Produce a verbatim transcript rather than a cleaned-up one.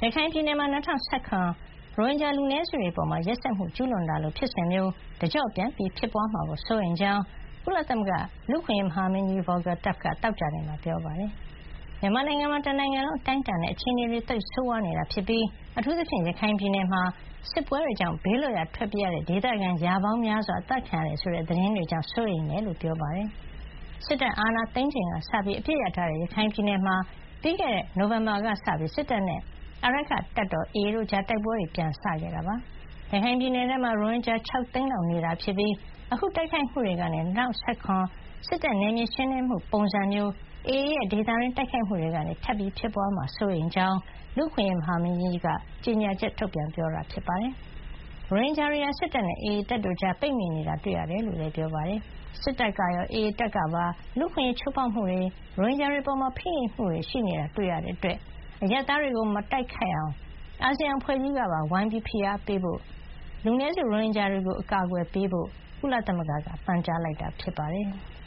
ရခိုင်ပြည်နယ်မှာ၂၀၁၇ရိုဟင်ဂျာလူနည်းစုတွေအပေါ်ရက်စက်မှုကျူးလွန်တာလိုဖြစ်စဉ်မျိုးတကျော့ပြန်ဖြစ်ပွါးမှာကိုစိုးရိမ်ကြောင်းကုလသမဂ္ဂလူ့အခွင့်အရေးမဟာမင်းကြီး Volker Turk ကသောကြာနေ့မှာပြောပါတယ်။မြန်မာနိုင်ငံမှာတနိုင်ငံလုံးအတိုင်းအတာနဲ့အခြေအနေတွေသိပ်ဆိုးဝါးနေတာဖြစ်ပြီးအထူးသဖြင့်ရခိုင်ပြည်နယ်မှာစစ်ပွဲတွေကြောင့်ဘေးလွတ်ရာထွက်ပြေးရတဲ့ဒေသခံရာပေါင်းများစွာအသတ်ခံရတယ်ဆိုတဲ့သတင်းတွေကြောင့်စိုးရိမ်တယ်လို့ပြောပါတယ်။စစ်တပ်အာဏာသိမ်းချိန်ကစပြီးအပြစ်ရထားတဲ့ရခိုင်ပြည်နယ်မှာပြီးခဲ့တဲ့နိုဝင်ဘာကစပြီးစစ်တပ်နဲ့အာရက္ခတပ်တော် အေအေ တို့ကြားတိုက်ပွဲတွေပြန်စခဲ့တာပါ။ရခိုင်ပြည်နယ်ထဲမှာရိုဟင်ဂျာ၆သိန်းလောက်နေတာဖြစ်ပြီးအခုတိုက်ခိုက်မှုတွေကနေ၂၀၁၇စစ်တပ်နယ်မြေရှင်းလင်းမှုပုံစံမျိုး အေအေ ရဲ့ဒေသတွင်းတိုက်ခိုက်မှုတွေကနေထပ်ပြီးဖြစ်ပွါးမှာစိုးရိမ်ကြောင်းလူ့အခွင့်အရေးမဟာမင်းကြီးကကြေညာချက်ထုတ်ပြန်ပြောတာဖြစ်ပါတယ်။ရိုဟင်ဂျာတွေဟာစစ်တပ်နဲ့အေအေတပ်တို့ကြားပိတ်မိနေတာတွေ့ရတယ်လို့လည်းပြောပါတယ်။စစ်တပ်ကရောအေအေတပ်ကပါလူ့အခွင့်အရေးချိုးဖေါက်မှုတွေရိုဟင်ဂျာတွေပေါ်ဖိနှိပ်မှုတွေရှိနေတာတွေ့ရတဲ့အတွက်အရပ်သားတွေကိုမတိုက်ခိုက်အောင်အာဆီယံအဖွဲ့ကြီးကပါဝိုင်းပြီးဖိအားပေးဖို့လူနည်းစုရိုဟင်ဂျာတွေကိုအကာကွယ်ပေးဖို့ကုလသမဂ္ဂကပန်ကြားလိုက်တာဖြစ်ပါတယ်။